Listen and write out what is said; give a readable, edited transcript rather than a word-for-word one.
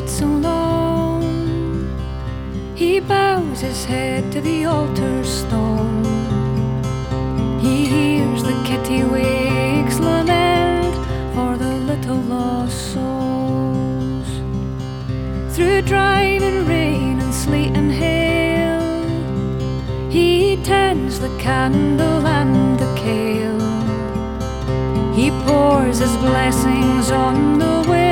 sits alone. He bows his head to the altar stone. He hears the kittiwakes lament for the little lost souls. Through driving rain and sleet and hail, he tends the candle and the kale. He pours his blessings on the way